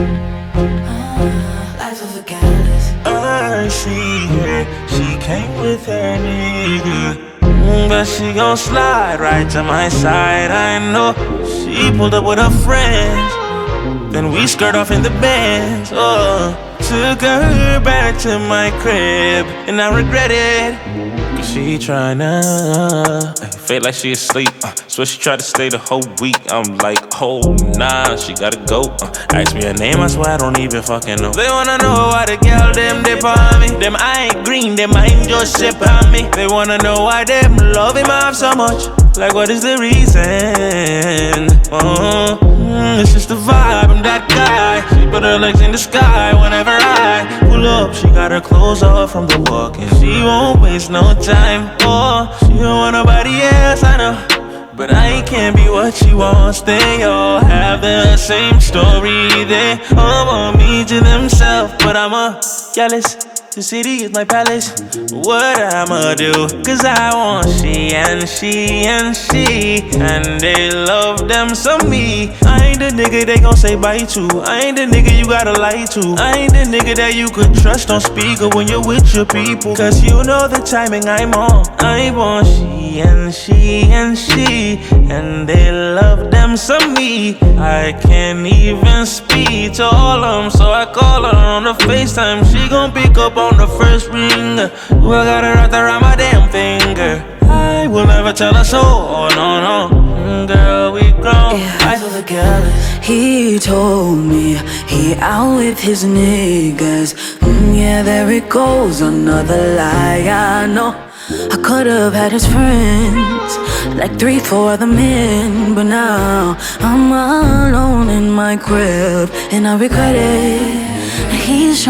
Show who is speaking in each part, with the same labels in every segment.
Speaker 1: Life of a callous. She came with her nigga. But she gon' slide right to my side. I know she pulled up with her friends. Then we skirt off in the Benz. Oh, took her back to my crib, and I regret it. Cause she tryna feel like she asleep. So she tried to stay the whole week. I'm like, oh nah, she gotta go. Ask me her name, I swear I don't even fucking know. They wanna know why the girl them dip on me. Them I ain't green, them mind just sip on me. They wanna know why them love him off so much. Like what is the reason? It's just the vibe, I'm that guy. She put her legs in the sky whenever I pull up. She got her clothes off from the walking. She won't waste no time. Oh, she don't want nobody else, I know. But I can't be what she wants. They all have the same story. They all want me to themselves, but I'm a jealous. The city is my palace. What I'ma do? Cause I want she and she and she. And they love them some me. I ain't the nigga they gon' say bye to. I ain't the nigga you gotta lie to. I ain't the nigga that you could trust on speaker when you're with your people. Cause you know the timing I'm on. I want she and she and she. And they love them some me. I can't even speak to all of them, so I call her on the FaceTime. She gon' pick up on the first ring. Ooh, I got her wrapped around my damn finger. I will never tell her so, oh no. Girl, we grown, life of a callous.
Speaker 2: He told me he out with his niggas. Yeah, there it goes, another lie. I know I could've had his friends, like 3-4 other men. But now I'm alone in my crib, and I regret it. He's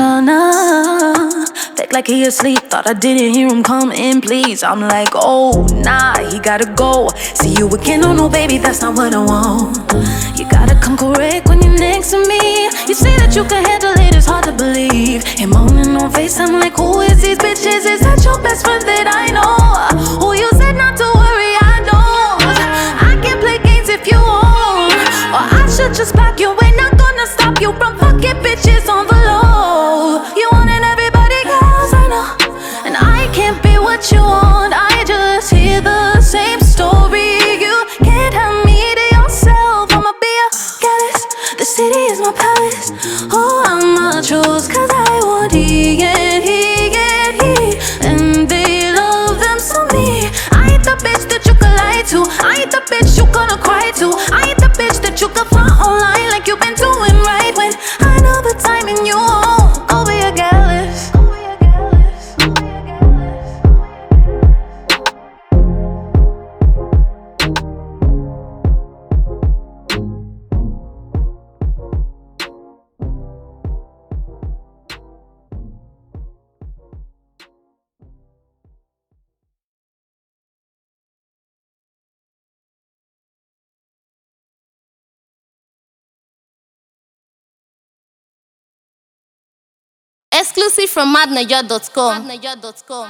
Speaker 2: tryna act like he asleep. Thought I didn't hear him come in, please. I'm like, oh, nah, he gotta go. See you again, oh no, baby, that's not what I want. You gotta come correct when you're next to me. You say that you can handle it, it's hard to believe. Him moaning on FaceTime like, who is these bitches? Is that your best friend that I know? Who you said not to worry, I don't. I can play games if you want, or I should just back you. Ain't not gonna stop you from fucking bitches on the low. You wanted everybody else, I know, and I can't be what you want. I just hear the same story. You can't have me to yourself. I'ma be a goddess. The city is my palace. Oh, I'ma choose cause I want he and he and he. And they love them so me. I ain't the bitch that you could lie to. I ain't the bitch you gonna cry to. I ain't the bitch that you could find online like you've been doing right when I know the timing you on. Go be a gallus.
Speaker 3: Exclusive from madnaja.com.